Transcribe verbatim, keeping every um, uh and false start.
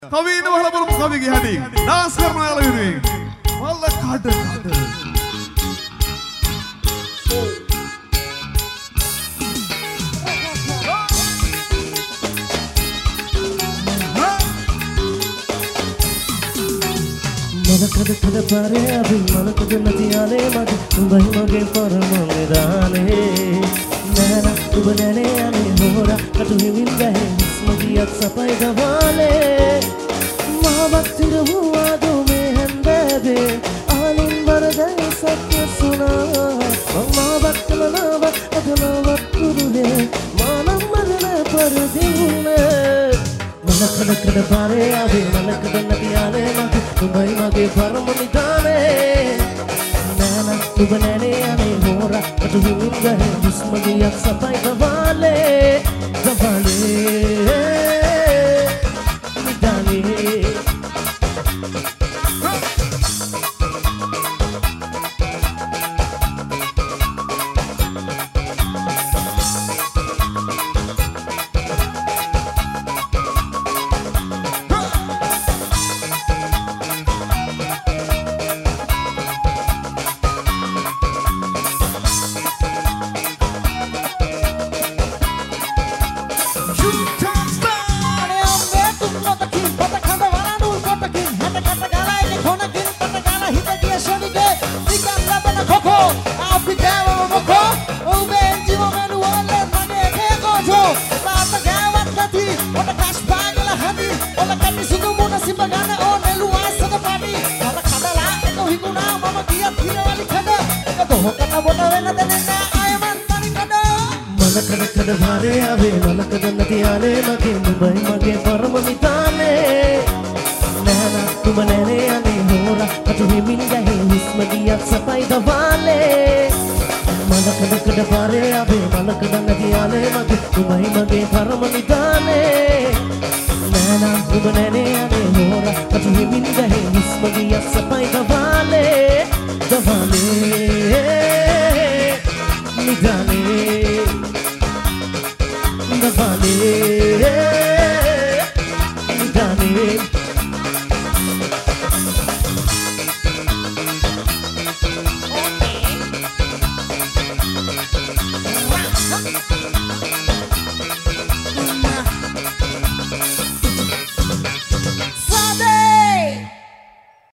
කවි ඉන්න වහලා බලමු කවිගේ හැටි. ඩාන්ස් කරන යාළුවෝ වෙනුවෙන්. මල්ල කඩ කඩ. මලකඩ කඩ පාරේ අපි මලකඩ නැතියාලේ මගේ උඹයි මගේ පරම නිදානේ නෑනා උඹ නැනේ අනේ හොරා කටු හිමින් බැහැ මගියක් සපයි දවාලේ මාවත් තිරුවා දුමේ හන්දේ ආලින් වරදයි සත්‍ය සුනා මාවත් කලනාව අදනාවක් කුරුලේ මානම් මරණ පරදින්නේ මලකඩ කඩ පාරේ අපි මලකඩ නැතියාලේ මගේ උඹයි මගේ පරම නිදානේ නෑනා උඹ නැනේ අනේ හොරා කටු හිමින් බැහැ මගියක් සපයි දවාලේ දවාලේ මලකඩ කඩ භාරේ ආවේ මලකඩ නැතියාලේ මගේ උඹයි මගේ පරම නිදානේ නෑනා උඹ නැනේ අනේ හොරා කටු හිමින් ගහේ හුස්ම ගියක් සපයි දවාලේ මලකඩ කඩ භාරේ ආවේ මලකඩ නැතියාලේ මගේ උඹයි මගේ පරම නිදානේ නෑනා උඹ නැනේ අනේ හොරා කටු හිමින් ගහේ හුස්ම ගියක් සපයි දවාලේ දවාලේ නිදානේ Davale, Davale. Okay.